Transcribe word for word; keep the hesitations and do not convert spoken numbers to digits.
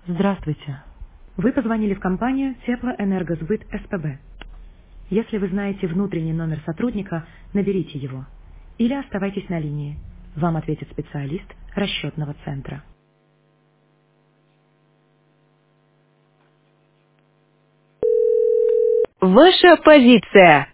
Здравствуйте. Вы позвонили в компанию Теплоэнергосбыт СПБ. Если вы знаете внутренний номер сотрудника, наберите его. Или оставайтесь на линии. Вам ответит специалист расчетного центра. Ваша позиция.